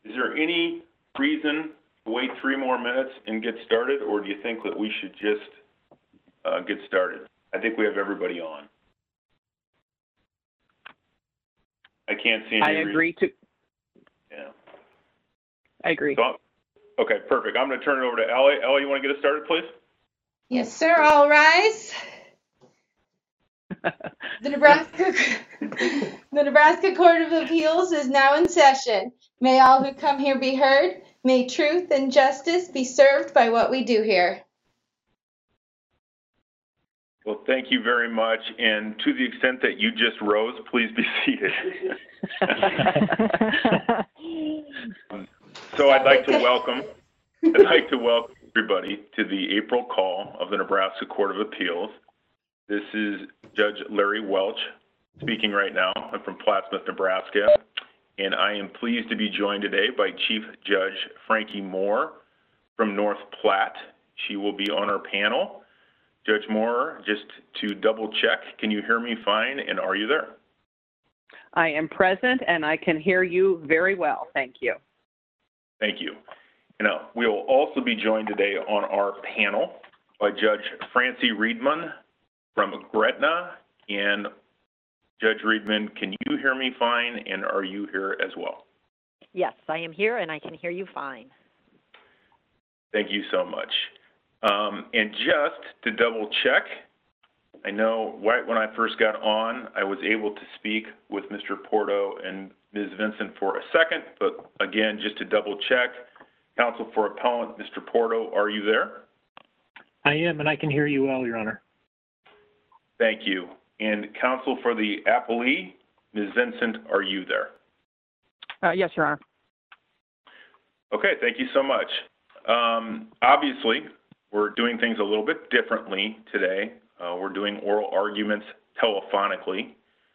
Is there any reason to wait 3 more minutes and get started, or do you think that we should just get started? I think we have everybody on. I can't see any reason. I agree too. Yeah. I agree. So, okay, perfect. I'm going to turn it over to Ellie. Ellie, you want to get us started, please? Yes, sir. All rise. The Nebraska Court of Appeals is now in session. May all who come here be heard. May truth and justice be served by what we do here. Well, thank you very much. And to the extent that you just rose, please be seated. So I'd like to welcome everybody to the April call of the Nebraska Court of Appeals. This is Judge Larry Welch speaking right now. I'm from Plattsmouth, Nebraska, and I am pleased to be joined today by Chief Judge Frankie Moore from North Platte. She will be on our panel. Judge Moore, just to double check, can you hear me fine, and are you there? I am present, and I can hear you very well. Thank you. Thank you. Now, we will also be joined today on our panel by Judge Francie Riedman from Gretna. And Judge Riedman, can you hear me fine, and are you here as well? Yes, I am here, and I can hear you fine. Thank you so much. And just to double check, I know right when I first got on, I was able to speak with Mr. Porto and Ms. Vincent for a second, but again, just to double check, counsel for appellant, Mr. Porto, are you there? I am, and I can hear you well, Your Honor. Thank you. And counsel for the appellee, Ms. Vincent, are you there? Yes, Your Honor. Okay, thank you so much. Obviously, we're doing things a little bit differently today. We're doing oral arguments telephonically.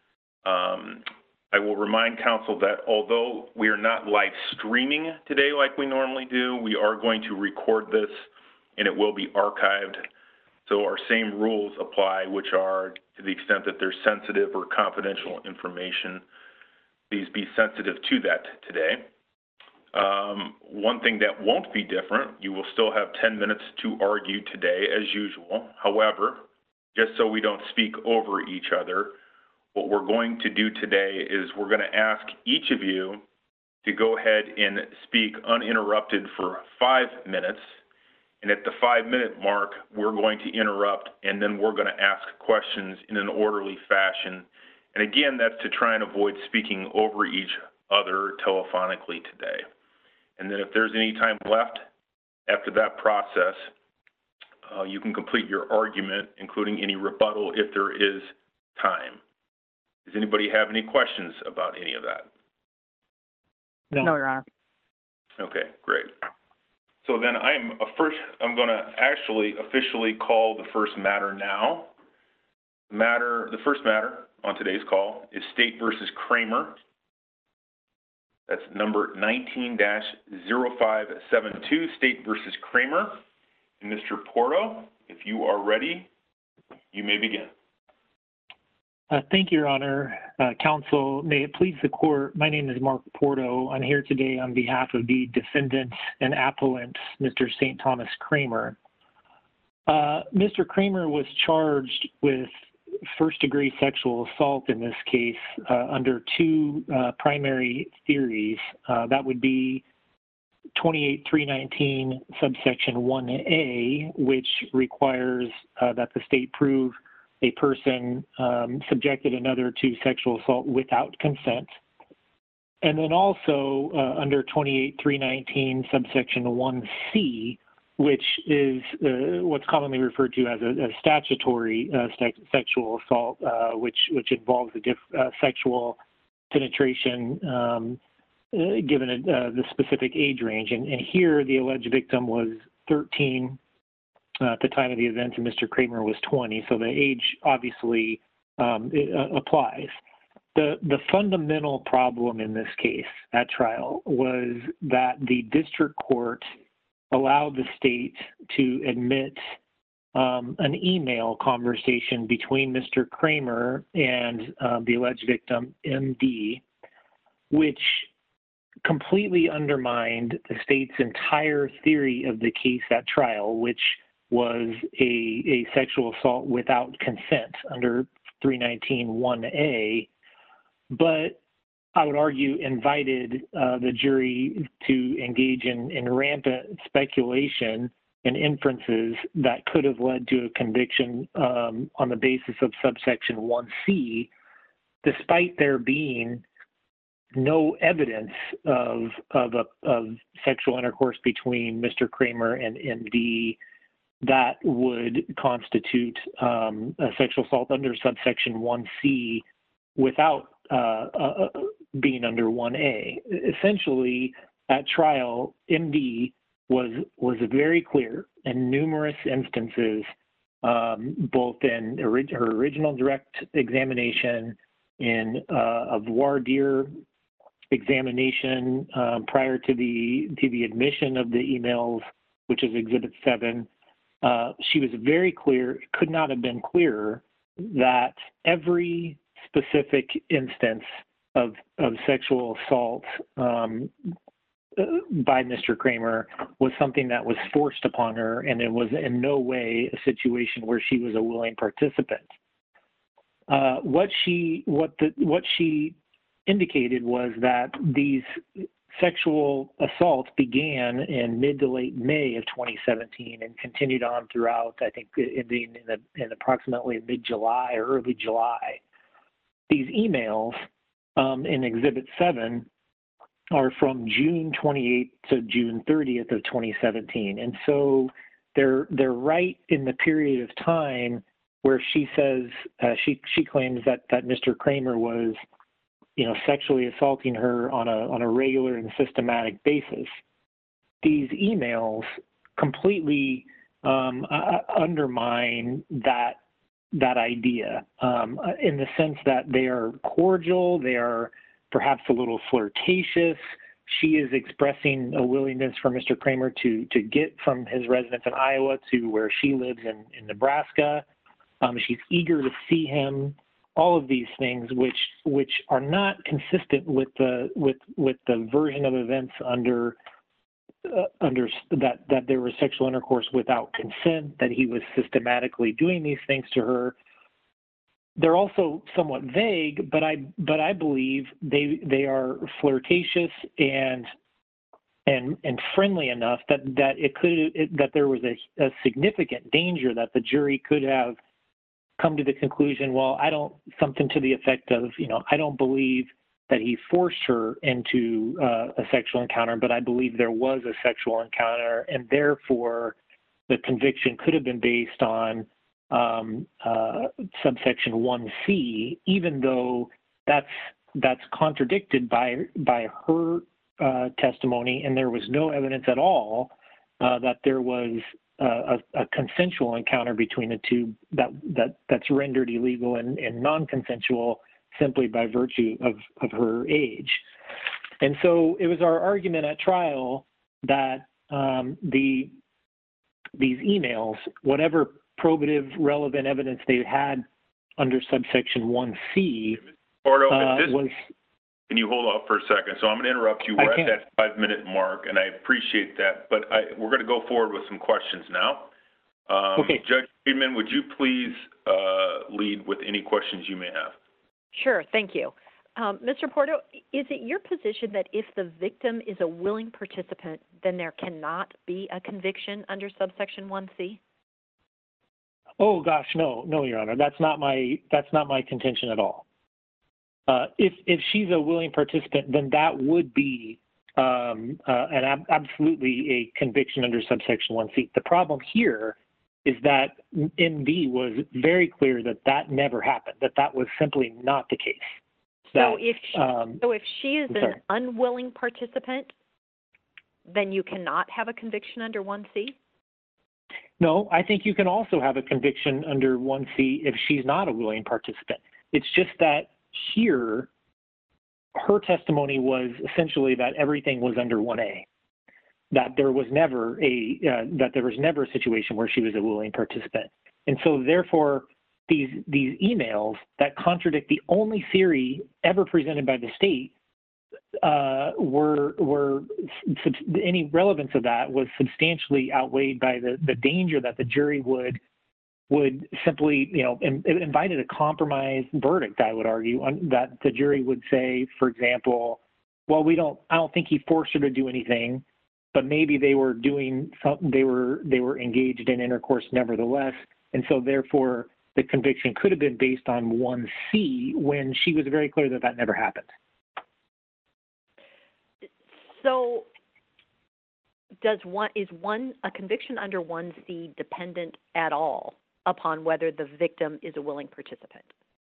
I will remind counsel that although we are not live streaming today like we normally do, we are going to record this and it will be archived. So our same rules apply, which are to the extent that there's sensitive or confidential information, please be sensitive to that today. One thing that won't be different, you will still have 10 minutes to argue today as usual. However, just so we don't speak over each other, what we're going to do today is we're going to ask each of you to go ahead and speak uninterrupted for 5 minutes. And at the 5-minute mark, we're going to interrupt, and then we're going to ask questions in an orderly fashion. And again, that's to try and avoid speaking over each other telephonically today. And then if there's any time left after that process, you can complete your argument, including any rebuttal if there is time. Does anybody have any questions about any of that? No, Your Honor. Okay, great. So then I'm going to actually officially call the first matter now. The first matter on today's call is State versus Kramer. That's number 19-0572, State versus Kramer. And Mr. Porto, if you are ready, you may begin. Thank you, Your Honor. Counsel, may it please the court, my name is Mark Porto. I'm here today on behalf of the defendant and appellant, Mr. St. Thomas Kramer. Mr. Kramer was charged with first-degree sexual assault in this case under 2 primary theories. That would be 28-319 subsection 1A, which requires that the state prove a person subjected another to sexual assault without consent. And then also under 28-319 subsection 1C, which is what's commonly referred to as a statutory sexual assault, which involves sexual penetration given the specific age range. And here the alleged victim was 13 at the time of the event, and Mr. Kramer was 20, so the age obviously applies. The fundamental problem in this case at trial was that the district court allowed the state to admit an email conversation between Mr. Kramer and the alleged victim, MD, which completely undermined the state's entire theory of the case at trial, which was a sexual assault without consent under 319(1)A, but I would argue invited the jury to engage in rampant speculation and inferences that could have led to a conviction on the basis of subsection 1C, despite there being no evidence of sexual intercourse between Mr. Kramer and MD that would constitute a sexual assault under subsection 1C without being under 1A. Essentially, at trial, MD was very clear in numerous instances, both in her original direct examination, in a voir dire examination prior to the admission of the emails, which is Exhibit 7. She was very clear, it could not have been clearer, that every specific instance of sexual assault by Mr. Kramer was something that was forced upon her, and it was in no way a situation where she was a willing participant. What she indicated was that these sexual assaults began in mid to late May of 2017 and continued on throughout, I think, in approximately mid-July or early July. These emails in Exhibit 7 are from June 28th to June 30th of 2017. And so they're right in the period of time where she says, she claims that Mr. Kramer was, sexually assaulting her on a regular and systematic basis. These emails completely undermine that idea in the sense that they are cordial, they are perhaps a little flirtatious. She is expressing a willingness for Mr. Kramer to get from his residence in Iowa to where she lives in Nebraska. She's eager to see him. All of these things, which are not consistent with the version of events under that there was sexual intercourse without consent, that he was systematically doing these things to her. They're also somewhat vague, but I believe they are flirtatious and friendly enough that there was a significant danger that the jury could have come to the conclusion, something to the effect of, I don't believe that he forced her into a sexual encounter, but I believe there was a sexual encounter, and therefore the conviction could have been based on subsection 1C, even though that's contradicted by her testimony, and there was no evidence at all that there was a consensual encounter between the two that's rendered illegal and non-consensual simply by virtue of her age. And so it was our argument at trial that these emails, whatever probative relevant evidence they had under subsection 1C, was... Can you hold off for a second? So I'm going to interrupt you. We're at that 5-minute mark, and I appreciate that. But we're going to go forward with some questions now. Okay. Judge Friedman, would you please lead with any questions you may have? Sure. Thank you. Mr. Porto, is it your position that if the victim is a willing participant, then there cannot be a conviction under subsection 1C? Oh gosh, no, Your Honor. That's not my contention at all. If she's a willing participant, then that would be absolutely a conviction under subsection 1C. The problem here is that MD was very clear that never happened, that was simply not the case. So if she is an unwilling participant, then you cannot have a conviction under 1C? No, I think you can also have a conviction under 1C if she's not a willing participant. It's just that here, her testimony was essentially that everything was under 1A, that there was never a situation where she was a willing participant. And so therefore, these emails that contradict the only theory ever presented by the state any relevance of that was substantially outweighed by the danger that the jury would simply, invited a compromise verdict, I would argue, that the jury would say, for example, well, I don't think he forced her to do anything, but maybe they were doing something, they were engaged in intercourse nevertheless, and so therefore the conviction could have been based on 1C when she was very clear that never happened. So is a conviction under 1C dependent at all upon whether the victim is a willing participant?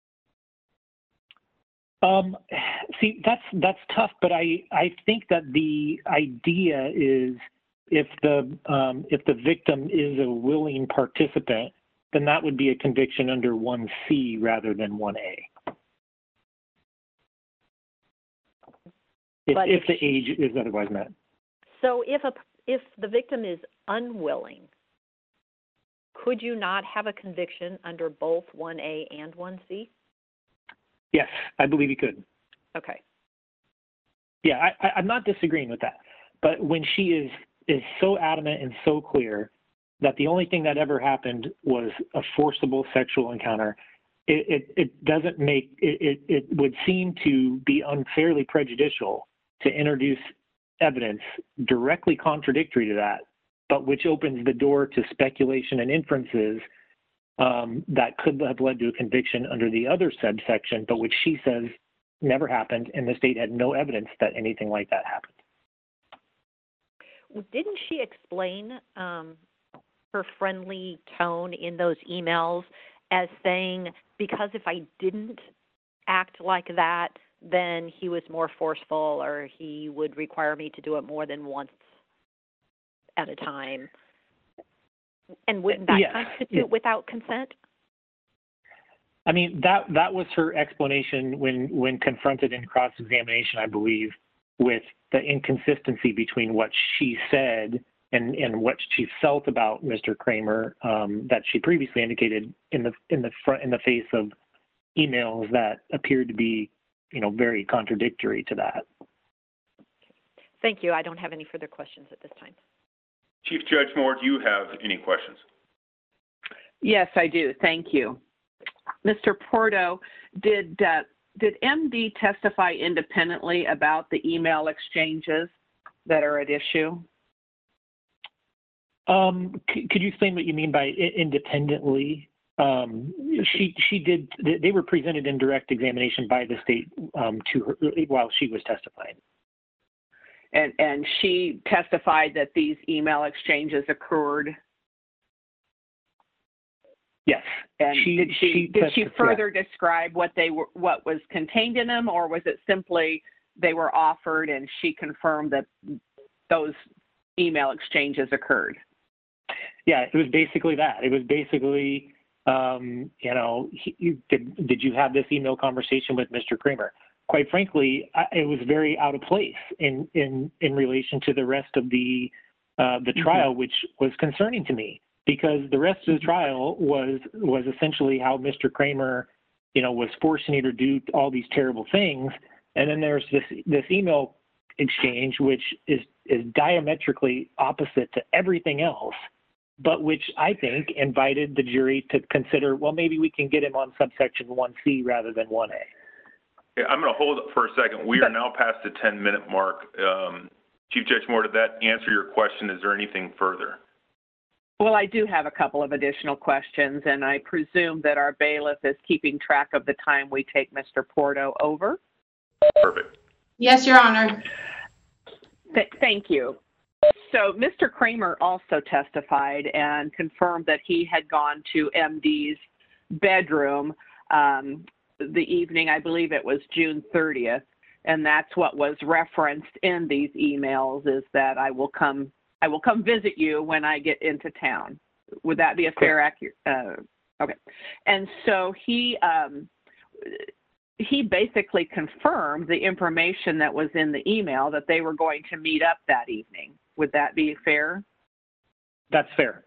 See, that's tough, but I think that the idea is if the victim is a willing participant, then that would be a conviction under 1C rather than 1A. If the age is otherwise met. So if the victim is unwilling, could you not have a conviction under both 1A and 1C? Yes, I believe you could. Okay. Yeah, I'm not disagreeing with that. But when she is so adamant and so clear that the only thing that ever happened was a forcible sexual encounter, it doesn't make it would seem to be unfairly prejudicial to introduce evidence directly contradictory to that, but which opens the door to speculation and inferences that could have led to a conviction under the other subsection, but which she says never happened, and the state had no evidence that anything like that happened. Didn't she explain her friendly tone in those emails as saying, because if I didn't act like that, then he was more forceful or he would require me to do it more than once at a time? And wouldn't that constitute without consent? I mean, that was her explanation when confronted in cross-examination, I believe, with the inconsistency between what she said and what she felt about Mr. Kramer that she previously indicated in the face of emails that appeared to be, very contradictory to that. Thank you. I don't have any further questions at this time. Chief Judge Moore, do you have any questions? Yes, I do. Thank you. Mr. Porto, did MD testify independently about the email exchanges that are at issue? Could you explain what you mean by independently? She did. They were presented in direct examination by the state to her while she was testifying. And she testified that these email exchanges occurred. Yes. And did she further describe what was contained in them, or was it simply they were offered and she confirmed that those email exchanges occurred? Yeah, it was basically that. It was basically, did you have this email conversation with Mr. Kramer? Quite frankly, it was very out of place in relation to the rest of the trial, which was concerning to me, because the rest of the trial was essentially how Mr. Kramer, was forcing you to do all these terrible things, and then there's this email exchange which is diametrically opposite to everything else, but which I think invited the jury to consider, well, maybe we can get him on subsection 1C rather than 1A. Okay, I'm going to hold it for a second. We are now past the 10-minute mark. Chief Judge Moore, did that answer your question? Is there anything further? Well, I do have a couple of additional questions, and I presume that our bailiff is keeping track of the time we take Mr. Porto over. Perfect. Yes, Your Honor. Thank you. So Mr. Kramer also testified and confirmed that he had gone to MD's bedroom the evening, I believe it was June 30th, and that's what was referenced in these emails, is that I will come visit you when I get into town. Would that be a fair accurate? Okay. And so he basically confirmed the information that was in the email, that they were going to meet up that evening. Would that be fair? That's fair.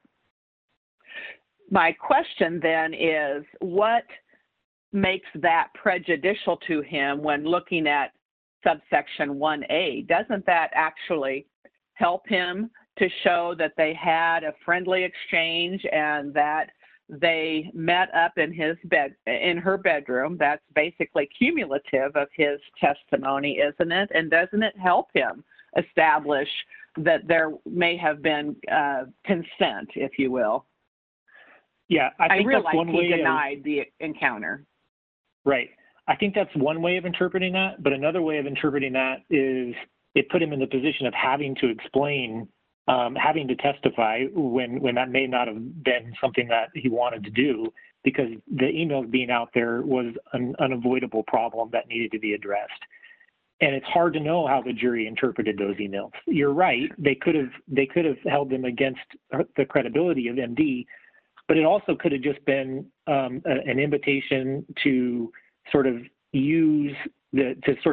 My question then is, what makes that prejudicial to him when looking at subsection 1A. Doesn't that actually help him to show that they had a friendly exchange and that they met up in her bedroom? That's basically cumulative of his testimony, isn't it? And doesn't it help him establish that there may have been consent, if you will? Yeah, I think realize that's one way he denied the encounter. Right. I think that's one way of interpreting that, but another way of interpreting that is it put him in the position of having to explain, having to testify when that may not have been something that he wanted to do, because the emails being out there was an unavoidable problem that needed to be addressed. And it's hard to know how the jury interpreted those emails. You're right. They could have held them against the credibility of MD, but it also could have just been an invitation to sort of use a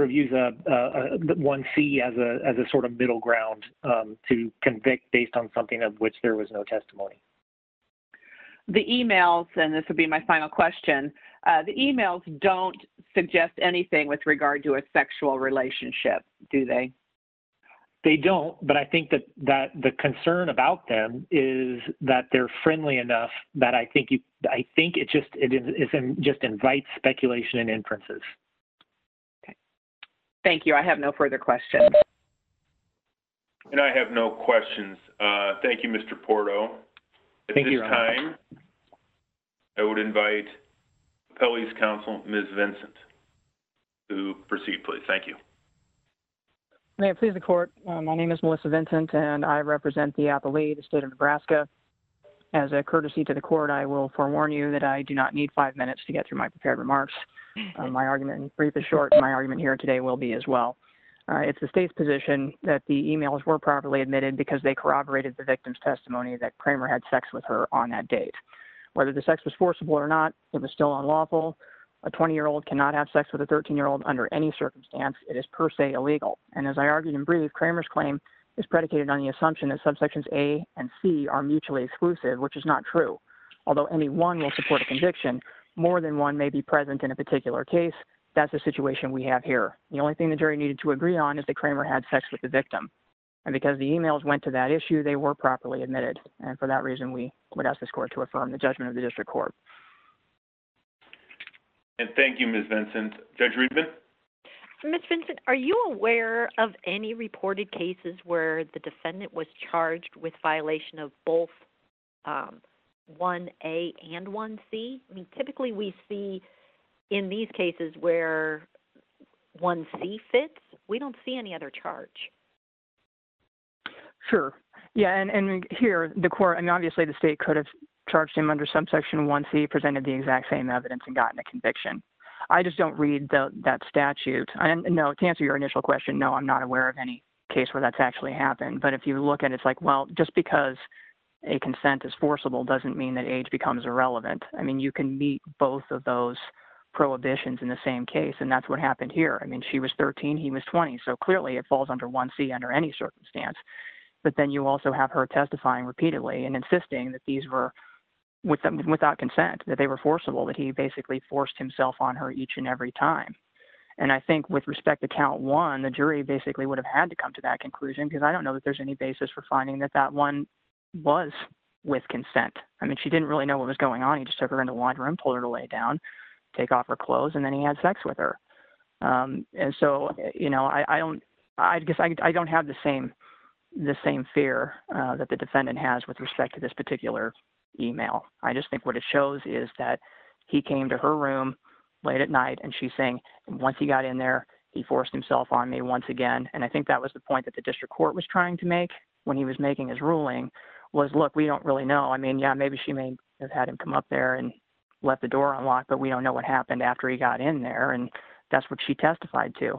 1C as a sort of middle ground to convict based on something of which there was no testimony. The emails, and this would be my final question, the emails don't suggest anything with regard to a sexual relationship, do they? They don't, but I think that the concern about them is that they're friendly enough that I think it just invites speculation and inferences. Okay. Thank you. I have no further questions. And I have no questions. Thank you, Mr. Porto. At Thank this you, Ron. time, I would invite Appellee's counsel, Ms. Vincent, to proceed, please. Thank you. May it please the court, my name is Melissa Vincent, and I represent the appellee, the state of Nebraska. As a courtesy to the court, I will forewarn you that I do not need 5 minutes to get through my prepared remarks. My argument in brief is short, and my argument here today will be as well. It's the state's position that the emails were properly admitted because they corroborated the victim's testimony that Kramer had sex with her on that date. Whether the sex was forcible or not, it was still unlawful. A 20-year-old cannot have sex with a 13-year-old under any circumstance. It is per se illegal. And as I argued in brief, Kramer's claim is predicated on the assumption that subsections A and C are mutually exclusive, which is not true. Although any one will support a conviction, more than one may be present in a particular case. That's the situation we have here. The only thing the jury needed to agree on is that Kramer had sex with the victim. And because the emails went to that issue, they were properly admitted. And for that reason, we would ask this court to affirm the judgment of the district court. And thank you, Ms. Vincent. Judge Riedman? Ms. Vincent, are you aware of any reported cases where the defendant was charged with violation of both 1A and 1C? I mean, typically we see in these cases where 1C fits, we don't see any other charge. Sure. Yeah, and here, the court, I mean, obviously the state could have charged him under subsection 1C, presented the exact same evidence, and gotten a conviction. I just don't read that statute. And no, to answer your initial question, no, I'm not aware of any case where that's actually happened. But if you look at it, it's like, well, just because a consent is forcible doesn't mean that age becomes irrelevant. I mean, you can meet both of those prohibitions in the same case, and that's what happened here. I mean, she was 13, he was 20, so clearly it falls under 1C under any circumstance. But then you also have her testifying repeatedly and insisting that these were without consent, that they were forcible, that he basically forced himself on her each and every time. And I think with respect to count one, the jury basically would have had to come to that conclusion, because I don't know that there's any basis for finding that one was with consent. I mean, she didn't really know what was going on. He just took her into the laundry room, told her to lay down, take off her clothes, and then he had sex with her. And so, you know, I guess I don't have the same fear that the defendant has with respect to this particular email. I just think what it shows is that he came to her room late at night, and she's saying once he got in there, he forced himself on me once again. And I think that was the point that the district court was trying to make when he was making his ruling was, look, we don't really know. I mean, yeah, maybe she may have had him come up there and left the door unlocked, but we don't know what happened after he got in there. And that's what she testified to.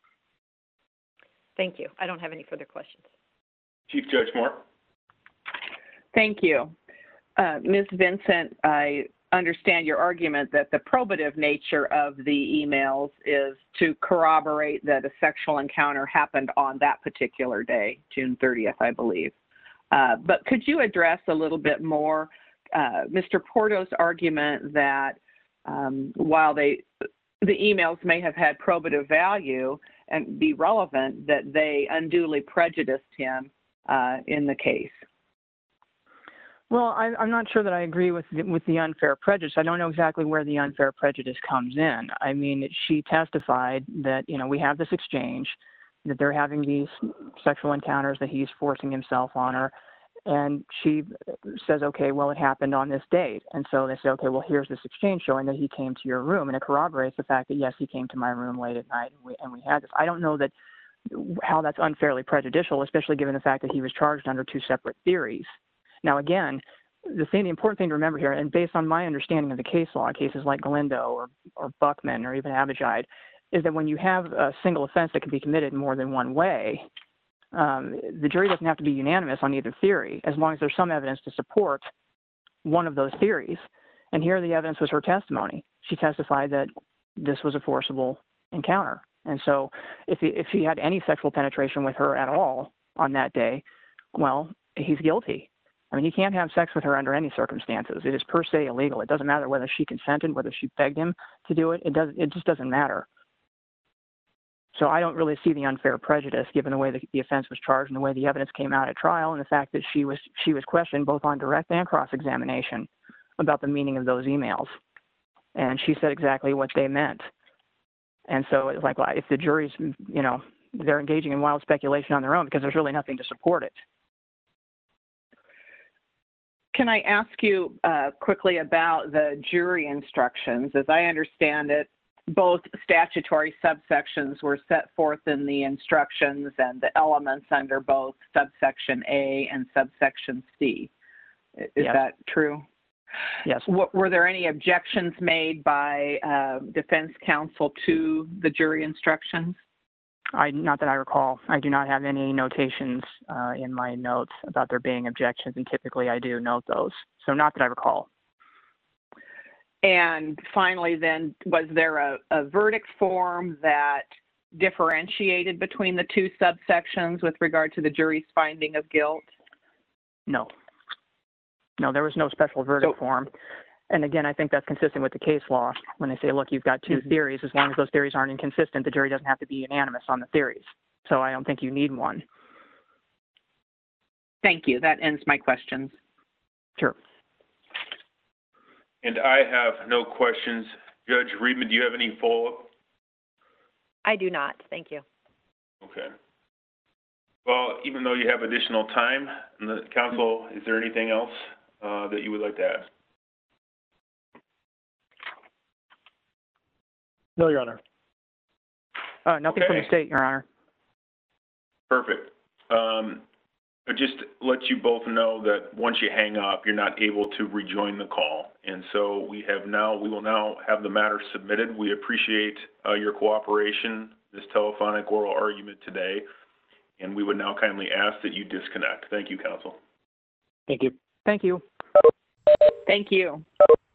Thank you. I don't have any further questions. Chief Judge Moore? Thank you. Ms. Vincent, I understand your argument that the probative nature of the emails is to corroborate that a sexual encounter happened on that particular day, June 30th, I believe. But could you address a little bit more Mr. Porto's argument that while the emails may have had probative value, and be relevant that they unduly prejudiced him in the case. Well, I'm not sure that I agree with the unfair prejudice. I don't know exactly where the unfair prejudice comes in. I mean, she testified that, you know, we have this exchange, that they're having these sexual encounters, that he's forcing himself on her. And she says, okay, well, it happened on this date. And so they say, okay, well, here's this exchange showing that he came to your room. And it corroborates the fact that, yes, he came to my room late at night and we had this. I don't know how that's unfairly prejudicial, especially given the fact that he was charged under two separate theories. Now, again, the important thing to remember here, and based on my understanding of the case law, cases like Galindo or Buckman or even Abijide, is that when you have a single offense that can be committed in more than one way, the jury doesn't have to be unanimous on either theory, as long as there's some evidence to support one of those theories. And here the evidence was her testimony. She testified that this was a forcible encounter. And so if he had any sexual penetration with her at all on that day, well, he's guilty. I mean, he can't have sex with her under any circumstances. It is per se illegal. It doesn't matter whether she consented, whether she begged him to do it. It just doesn't matter. So I don't really see the unfair prejudice given the way the offense was charged and the way the evidence came out at trial and the fact that she was questioned both on direct and cross-examination about the meaning of those emails. And she said exactly what they meant. And so it's like, well, if the jury's, you know, they're engaging in wild speculation on their own because there's really nothing to support it. Can I ask you quickly about the jury instructions? As I understand it, both statutory subsections were set forth in the instructions and the elements under both subsection A and subsection C. Is that true? Yes. Were there any objections made by defense counsel to the jury instructions? Not that I recall. I do not have any notations in my notes about there being objections, and typically I do note those. So not that I recall. And finally, then, was there a verdict form that differentiated between the two subsections with regard to the jury's finding of guilt? No. No, there was no special verdict form. And again, I think that's consistent with the case law when they say, look, you've got two theories. As long as those theories aren't inconsistent, the jury doesn't have to be unanimous on the theories. So I don't think you need one. Thank you. That ends my questions. Sure. And I have no questions. Judge Riedman, do you have any follow-up? I do not. Thank you. Okay. Well, even though you have additional time in the counsel, is there anything else that you would like to add? No, Your Honor. Nothing from the state, Your Honor. Perfect. Just let you both know that once you hang up, you're not able to rejoin the call. And so we will now have the matter submitted. We appreciate your cooperation, this telephonic oral argument today, and we would now kindly ask that you disconnect. Thank you, counsel. Thank you. Thank you. Thank you.